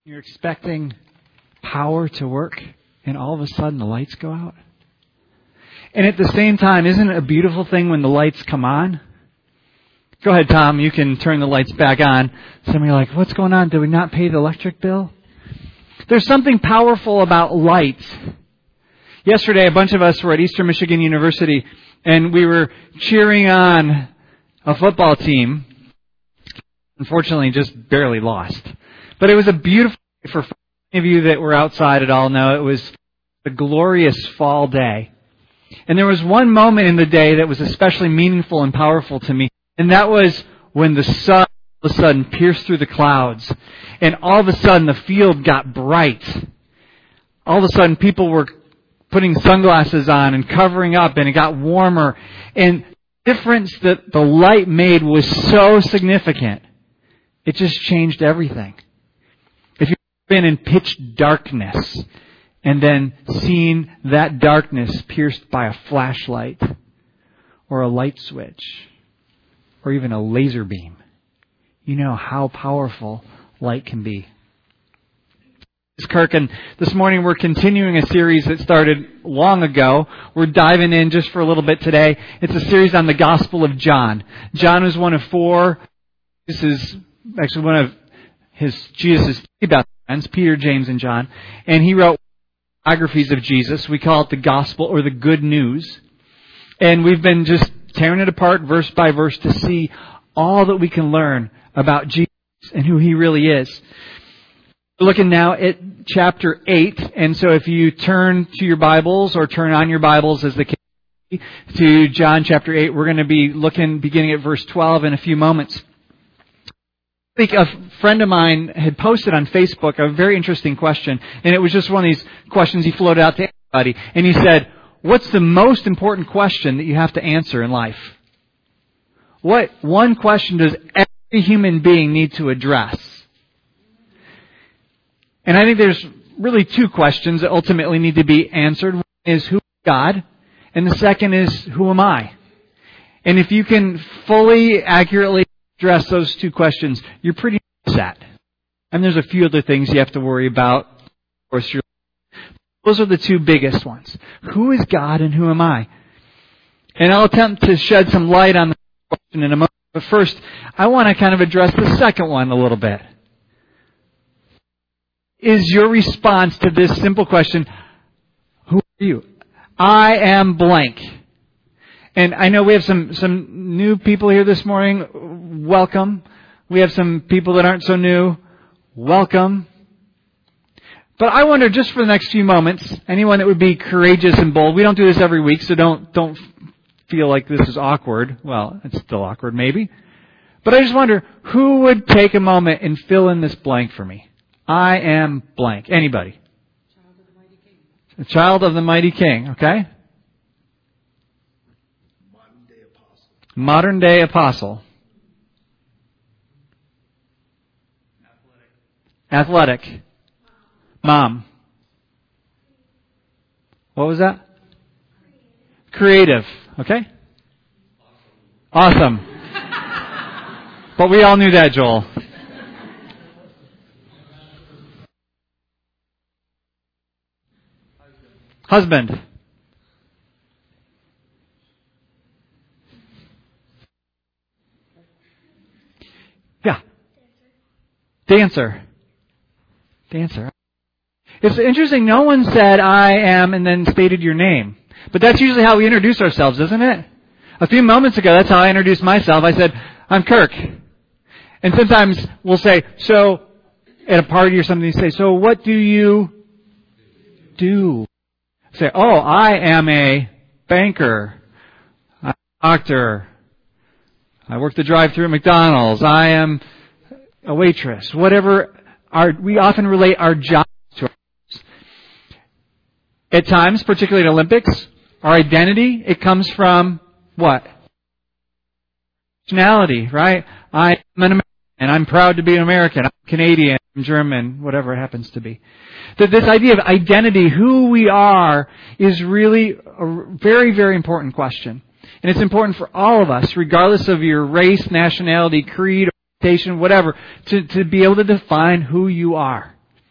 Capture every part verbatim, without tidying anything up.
You're expecting power to work, and all of a sudden the lights go out. And at the same time, isn't it a beautiful thing when the lights come on? Go ahead, Tom. You can turn the lights back on. Some of you are like, what's going on? Did we not pay the electric bill? There's something powerful about lights. Yesterday, a bunch of us were at Eastern Michigan University, and we were cheering on a football team. Unfortunately, just barely lost. But it was a beautiful day. For any of you that were outside at all know it was a glorious fall day. And there was one moment in the day that was especially meaningful and powerful to me. And that was when the sun all of a sudden pierced through the clouds. And all of a sudden the field got bright. All of a sudden people were putting sunglasses on and covering up, and it got warmer. And the difference that the light made was so significant. It just changed everything. If you've been in pitch darkness and then seen that darkness pierced by a flashlight or a light switch or even a laser beam, you know how powerful light can be. This is Kirk, and this morning we're continuing a series that started long ago. We're diving in just for a little bit today. It's a series on the Gospel of John. John is one of four. This is actually one of his Jesus' three best friends, Peter, James, and John. And he wrote biographies of Jesus. We call it the Gospel or the Good News. And we've been just tearing it apart verse by verse to see all that we can learn about Jesus and who He really is. We're looking now at chapter eight. And so if you turn to your Bibles or turn on your Bibles as the case may be, to John chapter eight, we're going to be looking beginning at verse twelve in a few moments. I think a friend of mine had posted on Facebook a very interesting question, and it was just one of these questions he floated out to everybody. And he said, what's the most important question that you have to answer in life? What one question does every human being need to address? And I think there's really two questions that ultimately need to be answered. One is, who is God? And the second is, who am I? And if you can fully, accurately address those two questions, you're pretty set. And there's a few other things you have to worry about. Of course, you're, those are the two biggest ones. Who is God and who am I? And I'll attempt to shed some light on the question in a moment. But first, I want to kind of address the second one a little bit. Is your response to this simple question, who are you? I am blank. And I know we have some, some new people here this morning. Welcome. We have some people that aren't so new. Welcome. But I wonder, just for the next few moments, anyone that would be courageous and bold. We don't do this every week, so don't don't feel like this is awkward. Well, it's still awkward, maybe. But I just wonder, who would take a moment and fill in this blank for me? I am blank. Anybody? Child of the mighty king. A child of the mighty king, okay? Modern day apostle. Modern day apostle. Athletic. Athletic. Mom. What was that? Creative. Okay? Awesome. But we all knew that, Joel. Husband. Yeah. Dancer. Dancer. It's interesting, no one said I am and then stated your name. But that's usually how we introduce ourselves, isn't it? A few moments ago, that's how I introduced myself. I said, I'm Kirk. And sometimes we'll say, so, at a party or something, you say, so what do you do? Say, oh, I am a banker. I'm a doctor. I work the drive-thru at McDonald's. I am a waitress. Whatever. Our, we often relate our jobs to ours. At times, particularly at Olympics, our identity, it comes from what? Nationality, right? I am an American, and I'm proud to be an American. I'm Canadian, I'm German, whatever it happens to be. That this idea of identity, who we are, is really a very, very important question. And it's important for all of us, regardless of your race, nationality, creed, orientation, whatever, to, to be able to define who you are.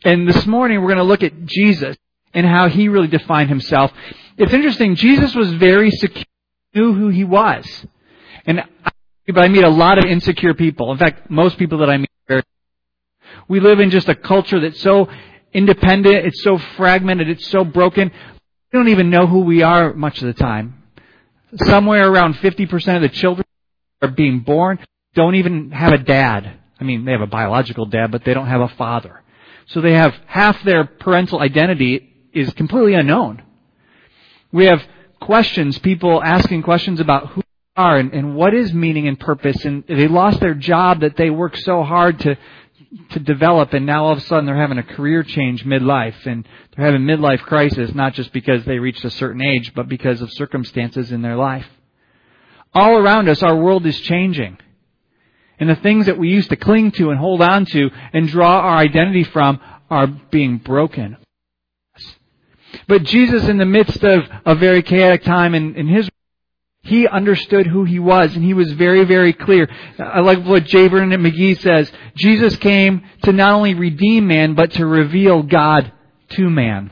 And this morning we're going to look at Jesus and how He really defined Himself. It's interesting, Jesus was very secure, knew who He was. And I, but I meet a lot of insecure people. In fact, most people that I meet are very. We live in just a culture that's so independent, it's so fragmented, it's so broken. We don't even know who we are much of the time. Somewhere around fifty percent of the children are being born don't even have a dad. I mean, they have a biological dad, but they don't have a father. So they have half their parental identity is completely unknown. We have questions, people asking questions about who they are and, and what is meaning and purpose. And they lost their job that they worked so hard to to develop, and now all of a sudden they're having a career change midlife, and they're having midlife crisis, not just because they reached a certain age, but because of circumstances in their life. All around us, our world is changing. And the things that we used to cling to and hold on to and draw our identity from are being broken. But Jesus, in the midst of a very chaotic time in, in His, He understood who He was, and He was very, very clear. I like what J. Vernon McGee says. Jesus came to not only redeem man, but to reveal God to man.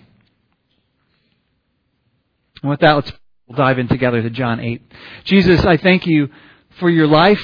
And with that, let's dive in together to John eight. Jesus, I thank You for Your life.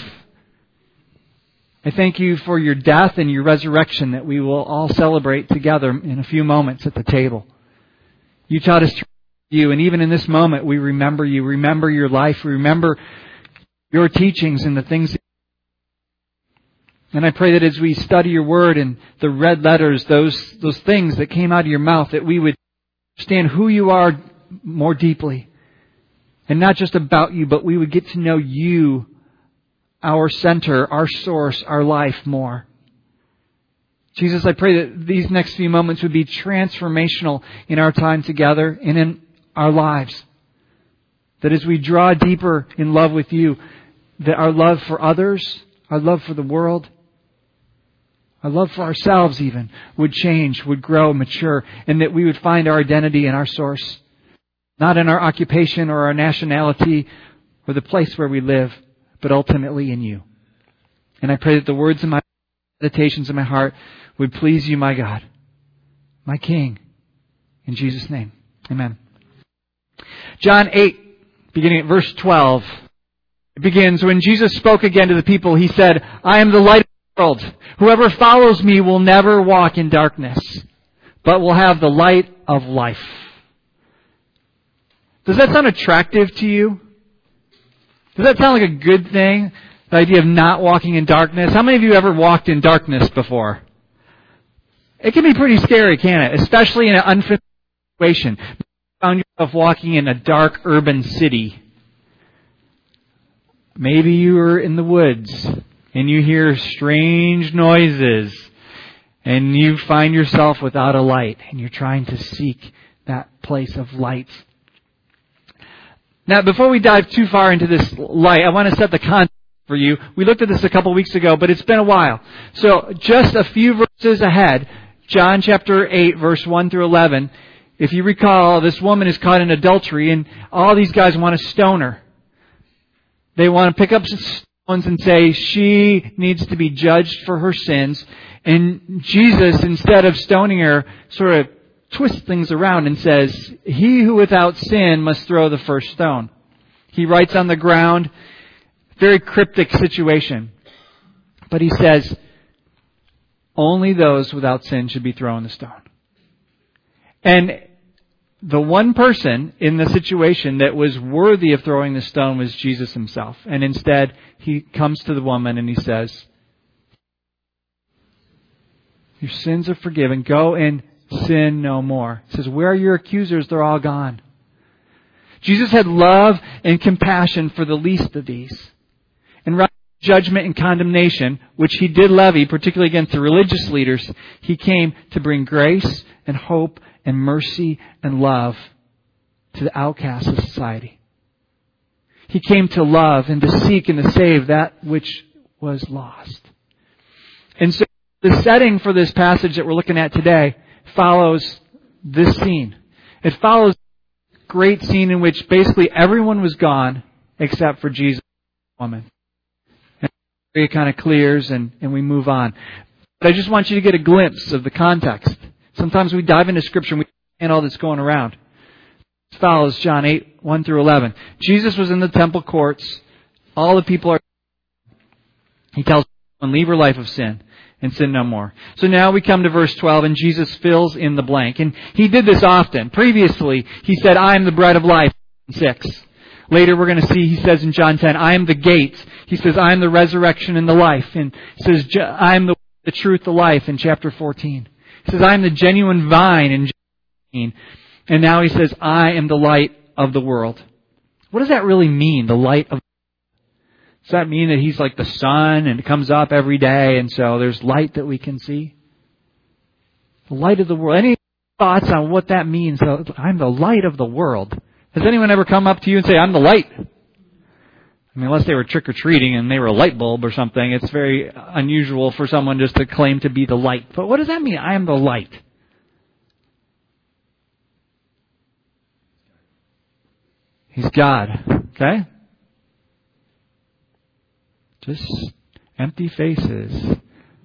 I thank You for Your death and Your resurrection that we will all celebrate together in a few moments at the table. You taught us to You, and even in this moment we remember You, remember Your life, remember Your teachings and the things. And I pray that as we study Your Word and the red letters, those those things that came out of Your mouth, that we would understand who You are more deeply. And not just about You, but we would get to know You, our center, our source, our life more. Jesus, I pray that these next few moments would be transformational in our time together and in our lives. That as we draw deeper in love with You, that our love for others, our love for the world, our love for ourselves even, would change, would grow, mature, and that we would find our identity in our source. Not in our occupation or our nationality or the place where we live, but ultimately in You. And I pray that the words of my meditations in my heart would please You, my God, my King. In Jesus' name, amen. John eight, beginning at verse twelve. It begins, when Jesus spoke again to the people, He said, I am the light of the world. Whoever follows Me will never walk in darkness, but will have the light of life. Does that sound attractive to you? Does that sound like a good thing? The idea of not walking in darkness. How many of you ever walked in darkness before? It can be pretty scary, can't it? Especially in an unfamiliar situation. You found yourself walking in a dark urban city. Maybe you were in the woods and you hear strange noises and you find yourself without a light and you're trying to seek that place of light. Now, before we dive too far into this light, I want to set the context for you. We looked at this a couple weeks ago, but it's been a while. So, just a few verses ahead, John chapter eight, verse one through eleven. If you recall, this woman is caught in adultery, and all these guys want to stone her. They want to pick up some stones and say she needs to be judged for her sins. And Jesus, instead of stoning her, sort of twists things around and says, he who without sin must throw the first stone. He writes on the ground, very cryptic situation. But he says, only those without sin should be throwing the stone. And the one person in the situation that was worthy of throwing the stone was Jesus Himself. And instead, He comes to the woman and He says, your sins are forgiven. Go and sin no more. He says, where are your accusers? They're all gone. Jesus had love and compassion for the least of these. And rather than judgment and condemnation, which He did levy, particularly against the religious leaders, He came to bring grace and hope and mercy and love to the outcasts of society. He came to love and to seek and to save that which was lost. And so the setting for this passage that we're looking at today follows this scene. It follows a great scene in which basically everyone was gone except for Jesus and the woman. And it kind of clears and, and we move on. But I just want you to get a glimpse of the context. Sometimes we dive into Scripture and we understand all that's going around. This follows John eight, one through eleven. Jesus was in the temple courts. All the people are... He tells them, leave your life of sin and sin no more. So now we come to verse twelve, and Jesus fills in the blank. And He did this often. Previously, He said, I am the bread of life. six. Later we're going to see, He says in John ten, I am the gate. He says, I am the resurrection and the life. And He says, I am the, the truth, the life in chapter fourteen. He says, I am the genuine vine in chapter fifteen. And now He says, I am the light of the world. What does that really mean, the light of the world? Does that mean that He's like the sun and it comes up every day and so there's light that we can see? The light of the world. Any thoughts on what that means? I'm the light of the world. Has anyone ever come up to you and say, I'm the light? I mean, unless they were trick-or-treating and they were a light bulb or something, it's very unusual for someone just to claim to be the light. But what does that mean? I am the light. He's God. Okay? Just empty faces.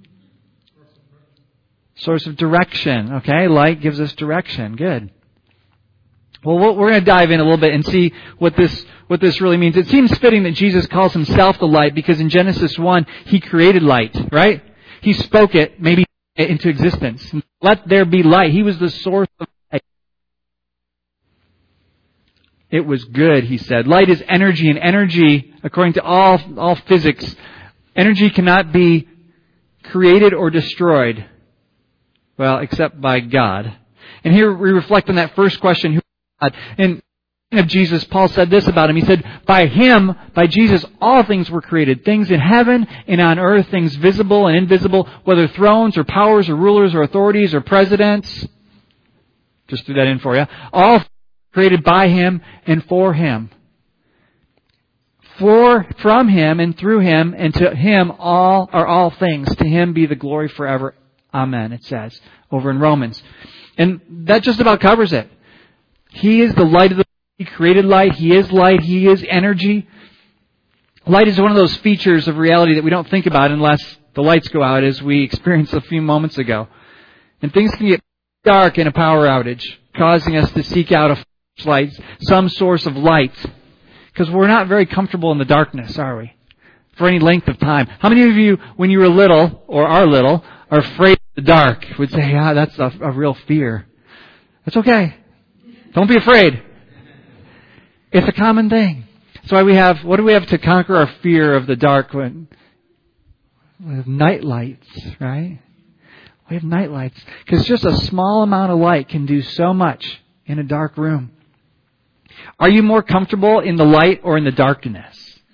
Source of direction. Okay? Light gives us direction. Good. Well, we're going to dive in a little bit and see what this what this really means. It seems fitting that Jesus calls Himself the light because in Genesis one, He created light, right? He spoke it, maybe into existence. Let there be light. He was the source of light. It was good, He said. Light is energy, and energy, according to all all physics, energy cannot be created or destroyed, well, except by God. And here we reflect on that first question, who God. In of Jesus, Paul said this about Him. He said, by Him, by Jesus, all things were created. Things in heaven and on earth, things visible and invisible, whether thrones or powers or rulers or authorities or presidents. Just threw that in for you. All created by Him and for Him. For, from Him and through Him and to Him all are all things. To Him be the glory forever. Amen, it says over in Romans. And that just about covers it. He is the light of the world. He created light. He is light. He is energy. Light is one of those features of reality that we don't think about unless the lights go out, as we experienced a few moments ago. And things can get dark in a power outage, causing us to seek out a flashlight, some source of light. Because we're not very comfortable in the darkness, are we? For any length of time. How many of you, when you were little, or are little, are afraid of the dark? Would say, yeah, that's a, a real fear. That's okay. Don't be afraid. It's a common thing. That's why we have, what do we have to conquer our fear of the dark? When, we have night lights, right? We have night lights. Because just a small amount of light can do so much in a dark room. Are you more comfortable in the light or in the darkness?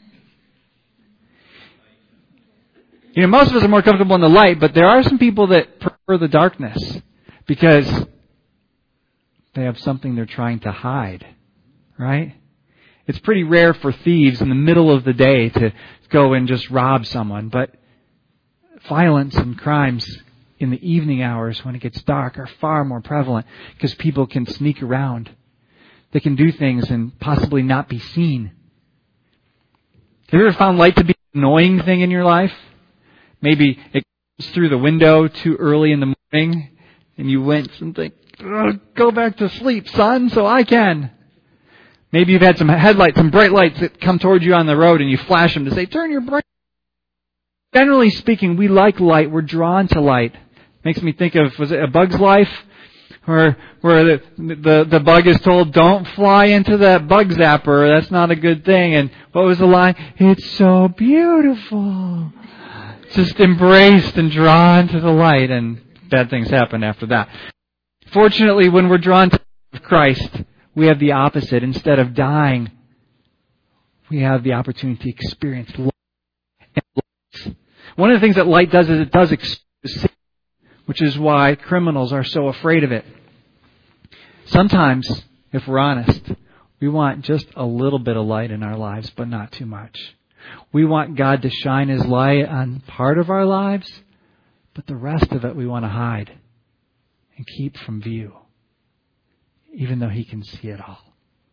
You know, most of us are more comfortable in the light, but there are some people that prefer the darkness because they have something they're trying to hide, right? It's pretty rare for thieves in the middle of the day to go and just rob someone, but violence and crimes in the evening hours when it gets dark are far more prevalent because people can sneak around. They can do things and possibly not be seen. Have you ever found light to be an annoying thing in your life? Maybe it comes through the window too early in the morning and you went and think, go back to sleep, son, so I can. Maybe you've had some headlights, some bright lights that come towards you on the road and you flash them to say, turn your bright. Generally speaking, we like light. We're drawn to light. Makes me think of, was it A Bug's Life? Where, where the, the, the bug is told, don't fly into that bug zapper. That's not a good thing. And what was the line? It's so beautiful. Just embraced and drawn to the light, and bad things happen after that. Fortunately, when we're drawn to Christ, we have the opposite. Instead of dying, we have the opportunity to experience light and light. One of the things that light does is it does expose sin, which is why criminals are so afraid of it. Sometimes, if we're honest, we want just a little bit of light in our lives, but not too much. We want God to shine His light on part of our lives, but the rest of it we want to hide and keep from view, even though He can see it all.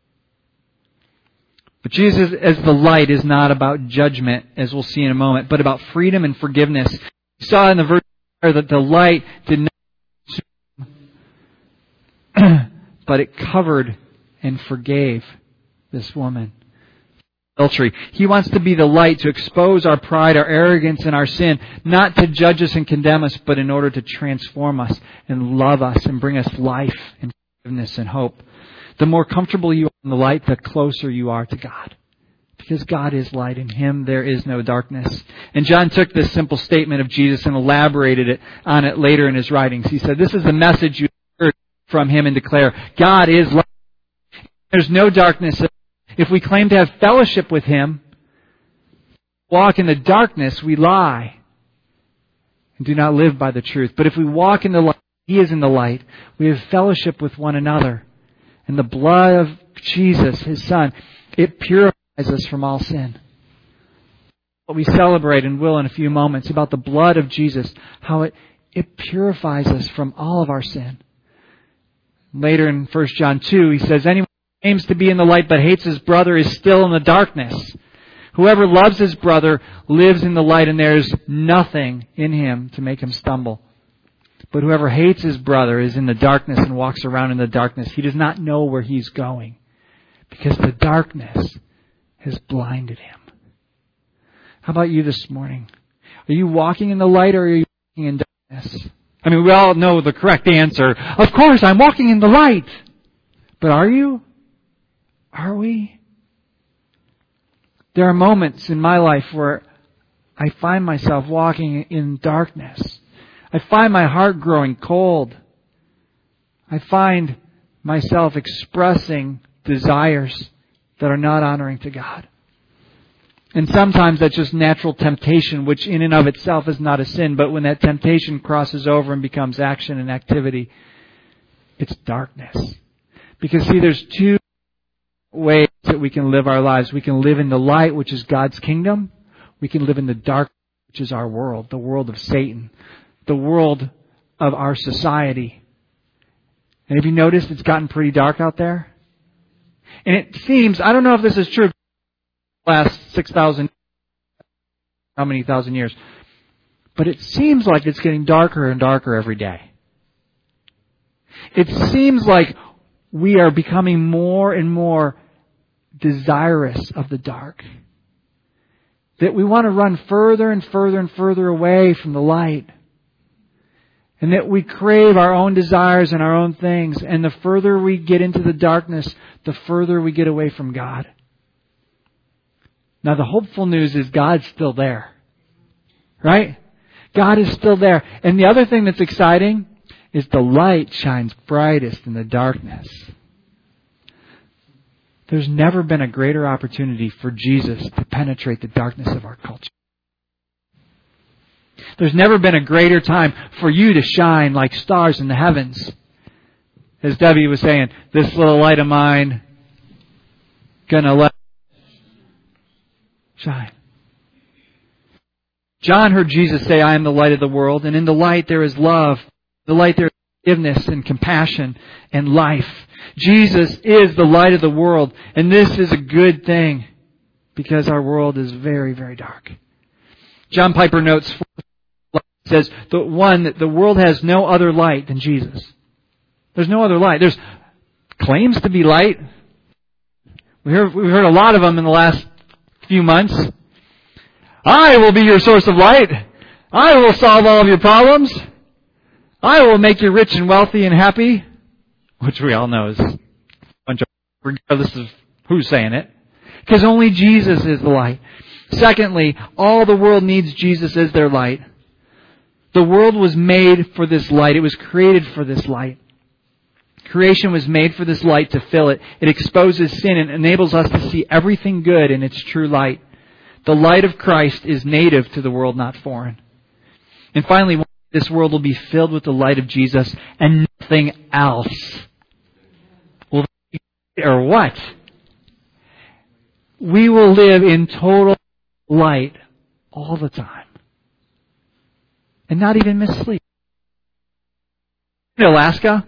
But Jesus as the light is not about judgment, as we'll see in a moment, but about freedom and forgiveness. We saw in the verse that the light did not consume but it covered and forgave this woman. Adultery. He wants to be the light to expose our pride, our arrogance, and our sin, not to judge us and condemn us, but in order to transform us and love us and bring us life and forgiveness and hope. The more comfortable you are in the light, the closer you are to God. Because God is light. In Him there is no darkness. And John took this simple statement of Jesus and elaborated it on it later in his writings. He said, this is the message you heard from Him and declare. God is light. There's no darkness. If we claim to have fellowship with Him, walk in the darkness, we lie and do not live by the truth. But if we walk in the light, He is in the light, we have fellowship with one another. And the blood of Jesus, His Son, it purifies us from all sin. What we celebrate and will in a few moments about the blood of Jesus, how it, it purifies us from all of our sin. Later in First John two, he says, anyone who aims to be in the light but hates his brother is still in the darkness. Whoever loves his brother lives in the light, and there is nothing in him to make him stumble. But whoever hates his brother is in the darkness and walks around in the darkness. He does not know where he's going, because the darkness has blinded him. How about you this morning? Are you walking in the light, or are you walking in darkness? I mean, we all know the correct answer. Of course, I'm walking in the light. But are you? Are we? There are moments in my life where I find myself walking in darkness. I find my heart growing cold. I find myself expressing desires that are not honoring to God. And sometimes that's just natural temptation, which in and of itself is not a sin. But when that temptation crosses over and becomes action and activity, it's darkness. Because see, there's two ways that we can live our lives. We can live in the light, which is God's kingdom. We can live in the dark, which is our world, the world of Satan, the world of our society. And have you noticed it's gotten pretty dark out there? And it seems, I don't know if this is true, last six thousand, how many thousand years, but it seems like it's getting darker and darker every day. It seems like we are becoming more and more desirous of the dark. That we want to run further and further and further away from the light. And that we crave our own desires and our own things. And the further we get into the darkness, the further we get away from God. Now the hopeful news is God's still there. Right? God is still there. And the other thing that's exciting is the light shines brightest in the darkness. There's never been a greater opportunity for Jesus to penetrate the darkness of our culture. There's never been a greater time for you to shine like stars in the heavens. As Debbie was saying, this little light of mine, gonna let shine. John heard Jesus say, I am the light of the world, and in the light there is love. In the light there is forgiveness and compassion and life. Jesus is the light of the world, and this is a good thing because our world is very, very dark. John Piper notes, says, the one that the world has no other light than Jesus. There's no other light. There's claims to be light. We heard, we've heard a lot of them in the last few months. I will be your source of light. I will solve all of your problems. I will make you rich and wealthy and happy. Which we all know is a bunch of, regardless of who's saying it. Because only Jesus is the light. Secondly, all the world needs Jesus as their light. The world was made for this light. It was created for this light. Creation was made for this light to fill it. It exposes sin and enables us to see everything good in its true light. The light of Christ is native to the world, not foreign. And finally, this world will be filled with the light of Jesus and nothing else. Will or what? We will live in total light all the time. And not even miss sleep. In Alaska,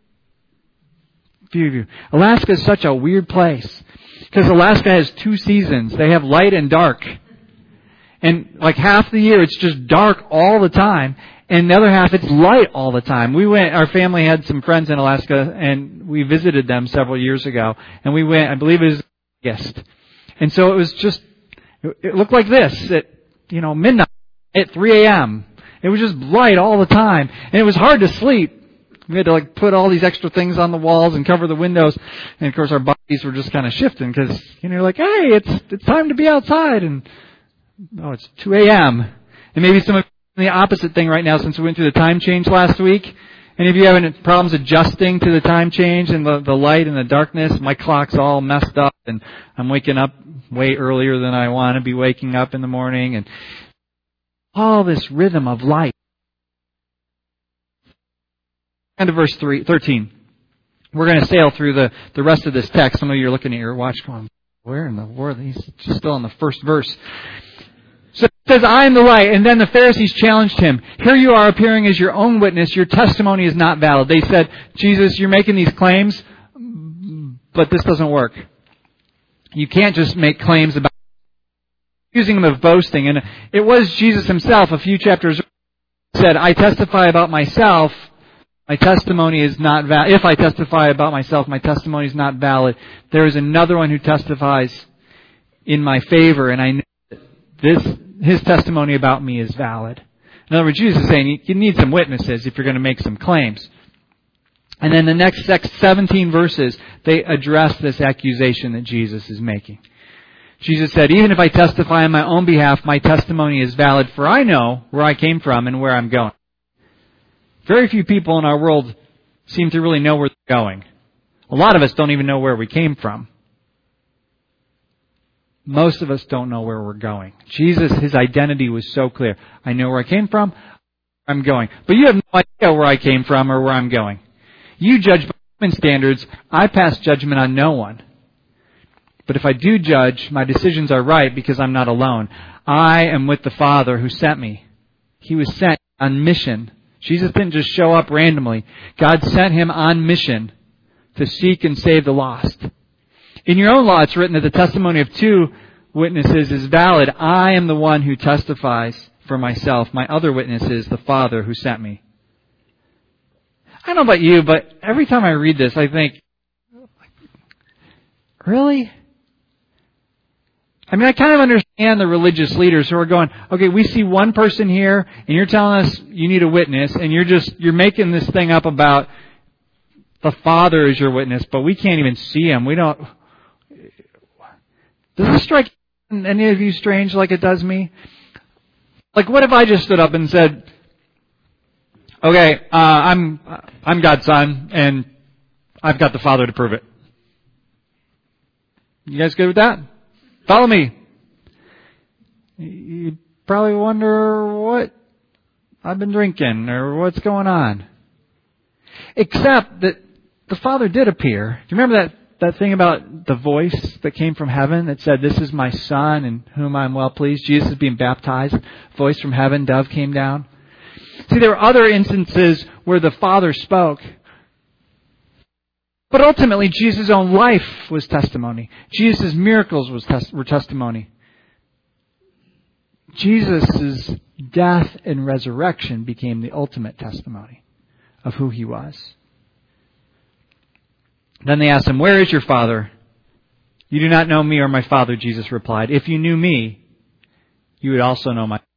a few of you, Alaska is such a weird place. Because Alaska has two seasons. They have light and dark. And like half the year, it's just dark all the time. And the other half, it's light all the time. We went, our family had some friends in Alaska, and we visited them several years ago. And we went, I believe it was August. And so it was just, it looked like this at, you know, midnight, at three a.m. It was just light all the time. And it was hard to sleep. We had to like put all these extra things on the walls and cover the windows. And of course our bodies were just kind of shifting because, you know, you're like, hey, it's, it's time to be outside. And, oh, it's two a.m. And maybe some of the opposite thing right now since we went through the time change last week. Any of you having problems adjusting to the time change and the, the light and the darkness? My clock's all messed up and I'm waking up way earlier than I want to be waking up in the morning. And all this rhythm of life. End of verse three, thirteen. We're going to sail through the, the rest of this text. Some of you are looking at your watch going, where in the world? He's just still in the first verse. So it says, I am the light. And then the Pharisees challenged him. Here you are appearing as your own witness. Your testimony is not valid. They said, Jesus, you're making these claims, but this doesn't work. You can't just make claims about accusing him of boasting. And it was Jesus himself a few chapters earlier said, I testify about myself. My testimony is not valid. If I testify about myself, my testimony is not valid. There is another one who testifies in my favor, and I know that this, his testimony about me is valid. In other words, Jesus is saying you need some witnesses if you're going to make some claims. And then the next seventeen verses, they address this accusation that Jesus is making. Jesus said, even if I testify on my own behalf, my testimony is valid, for I know where I came from and where I'm going. Very few people in our world seem to really know where they're going. A lot of us don't even know where we came from. Most of us don't know where we're going. Jesus, his identity was so clear. I know where I came from, where I'm going. But you have no idea where I came from or where I'm going. You judge by human standards. I pass judgment on no one. But if I do judge, my decisions are right because I'm not alone. I am with the Father who sent me. He was sent on mission. Jesus didn't just show up randomly. God sent him on mission to seek and save the lost. In your own law, it's written that the testimony of two witnesses is valid. I am the one who testifies for myself. My other witness is the Father who sent me. I don't know about you, but every time I read this, I think, really? I mean, I kind of understand the religious leaders who are going, okay, we see one person here, and you're telling us you need a witness, and you're just, you're making this thing up about the Father is your witness, but we can't even see him. We don't. Does this strike any of you strange like it does me? Like, what if I just stood up and said, okay, uh, I'm, I'm God's son, and I've got the Father to prove it. You guys good with that? Follow me. You probably wonder what I've been drinking or what's going on. Except that the Father did appear. Do you remember that, that thing about the voice that came from heaven that said, this is my Son in whom I'm well pleased? Jesus is being baptized. Voice from heaven, dove came down. See, there were other instances where the Father spoke. But ultimately, Jesus' own life was testimony. Jesus' miracles was tes- were testimony. Jesus' death and resurrection became the ultimate testimony of who he was. Then they asked him, where is your Father? You do not know me or my Father, Jesus replied. If you knew me, you would also know my Father.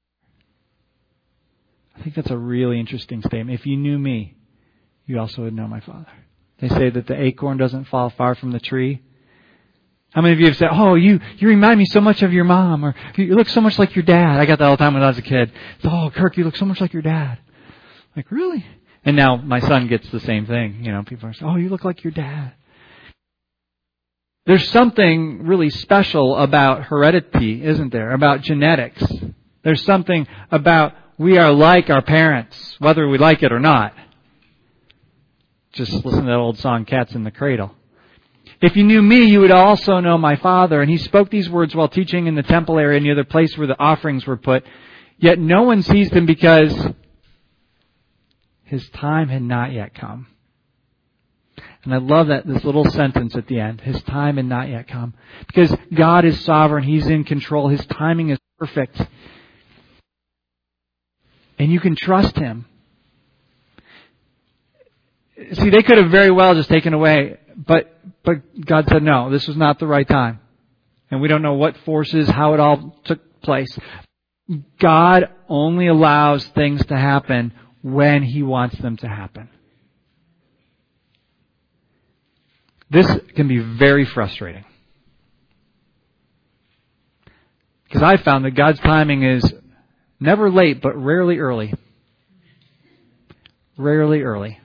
I think that's a really interesting statement. If you knew me, you also would know my Father. They say that the acorn doesn't fall far from the tree. How many of you have said, oh, you, you remind me so much of your mom, or you look so much like your dad? I got that all the time when I was a kid. Oh, Kirk, you look so much like your dad. Like, really? And now my son gets the same thing. You know, people are saying, oh, you look like your dad. There's something really special about heredity, isn't there? About genetics. There's something about we are like our parents, whether we like it or not. Just listen to that old song, Cats in the Cradle. If you knew me, you would also know my Father. And he spoke these words while teaching in the temple area near the place where the offerings were put. Yet no one seized him because his time had not yet come. And I love that, this little sentence at the end. His time had not yet come. Because God is sovereign. He's in control. His timing is perfect. And you can trust Him. See, they could have very well just taken away, but but God said, no, this was not the right time. And we don't know what forces, how it all took place. God only allows things to happen when He wants them to happen. This can be very frustrating. Because I found that God's timing is never late, but rarely early. Rarely early.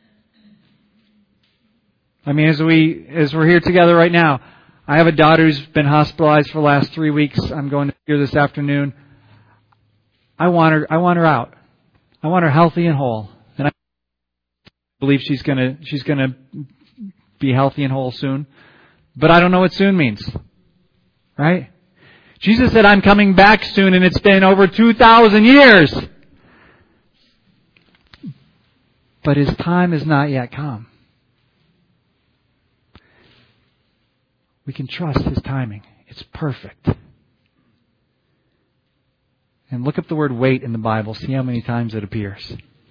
I mean, as we as we're here together right now, I have a daughter who's been hospitalized for the last three weeks. I'm going to see her this afternoon. I want her. I want her out. I want her healthy and whole, and I believe she's gonna she's gonna be healthy and whole soon. But I don't know what soon means, right? Jesus said, "I'm coming back soon," and it's been over two thousand years. But His time has not yet come. We can trust His timing. It's perfect. And look up the word wait in the Bible. See how many times it appears.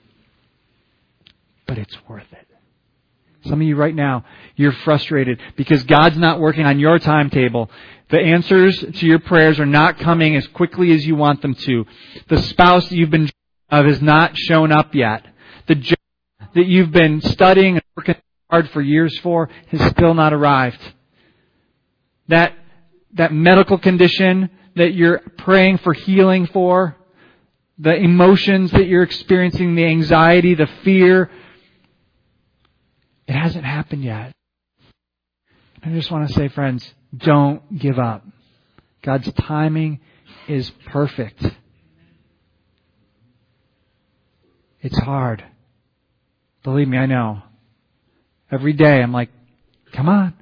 But it's worth it. Some of you right now, you're frustrated because God's not working on your timetable. The answers to your prayers are not coming as quickly as you want them to. The spouse that you've been of has not shown up yet. The job that you've been studying and working hard for years for has still not arrived. That that medical condition that you're praying for healing for, the emotions that you're experiencing, the anxiety, the fear, it hasn't happened yet. I just want to say, friends, don't give up. God's timing is perfect. It's hard. Believe me, I know. Every day I'm like, come on.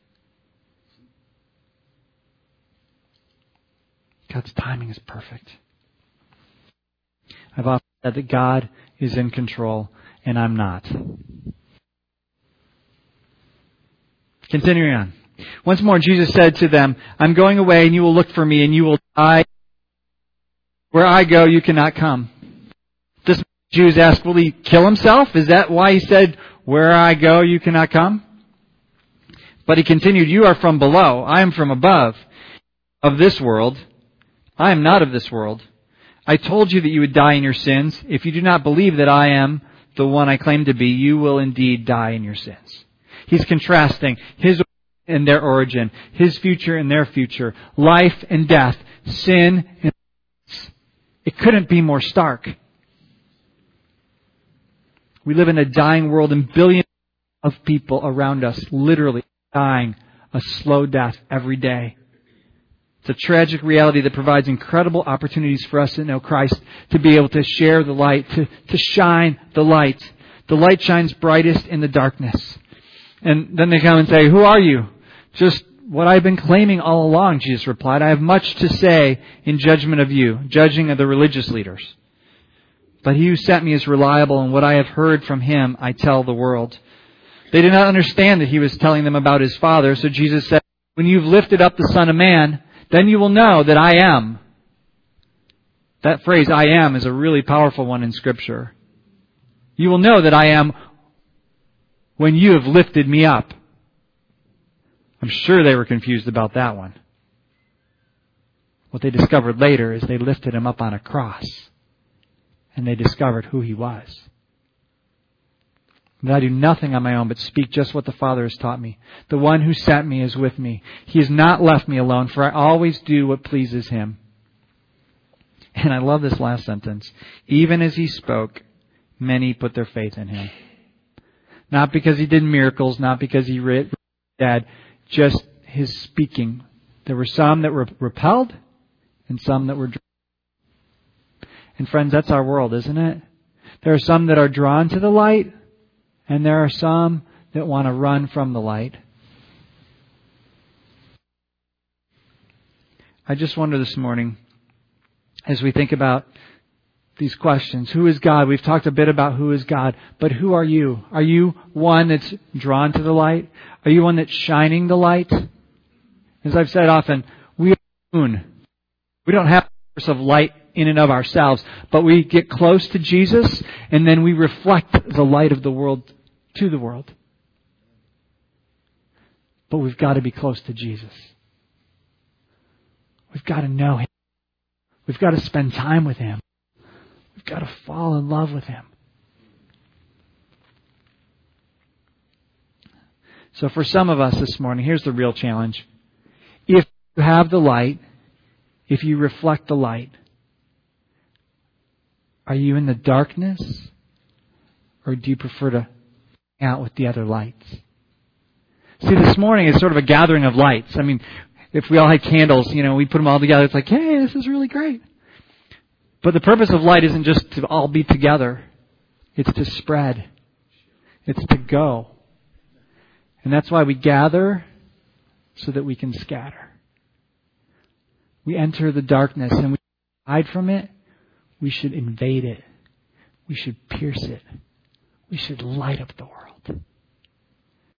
God's timing is perfect. I've often said that God is in control, and I'm not. Continuing on. Once more, Jesus said to them, I'm going away, and you will look for me, and you will die. Where I go, you cannot come. This Jews asked, will He kill Himself? Is that why He said, where I go, you cannot come? But He continued, you are from below, I am from above, of this world. I am not of this world. I told you that you would die in your sins. If you do not believe that I am the one I claim to be, you will indeed die in your sins. He's contrasting His and their origin, His future and their future, life and death, sin and death. It couldn't be more stark. We live in a dying world, and billions of people around us literally dying a slow death every day. It's a tragic reality that provides incredible opportunities for us to know Christ, to be able to share the light, to, to shine the light. The light shines brightest in the darkness. And then they come and say, who are you? Just what I've been claiming all along, Jesus replied. I have much to say in judgment of you, judging of the religious leaders. But He who sent me is reliable, and what I have heard from Him I tell the world. They did not understand that He was telling them about His Father, so Jesus said, when you've lifted up the Son of Man, then you will know that I am. That phrase, I am, is a really powerful one in Scripture. You will know that I am when you have lifted me up. I'm sure they were confused about that one. What they discovered later is they lifted Him up on a cross, and they discovered who He was. That I do nothing on my own, but speak just what the Father has taught me. The one who sent me is with me. He has not left me alone, for I always do what pleases Him. And I love this last sentence. Even as He spoke, many put their faith in Him. Not because He did miracles, not because He raised the dead, just His speaking. There were some that were repelled, and some that were drawn. And friends, that's our world, isn't it? There are some that are drawn to the light, and there are some that want to run from the light. I just wonder this morning, as we think about these questions, who is God? We've talked a bit about who is God, but who are you? Are you one that's drawn to the light? Are you one that's shining the light? As I've said often, we are the moon. We don't have a source of light in and of ourselves, but we get close to Jesus, and then we reflect the light of the world to the world. But we've got to be close to Jesus. We've got to know Him. We've got to spend time with Him. We've got to fall in love with Him. So for some of us this morning, here's the real challenge. If you have the light, if you reflect the light, are you in the darkness, or do you prefer to hang out with the other lights? See, this morning is sort of a gathering of lights. I mean, if we all had candles, you know, we put them all together, it's like, hey, this is really great. But the purpose of light isn't just to all be together. It's to spread. It's to go. And that's why we gather, so that we can scatter. We enter the darkness and we hide from it. We should invade it. We should pierce it. We should light up the world.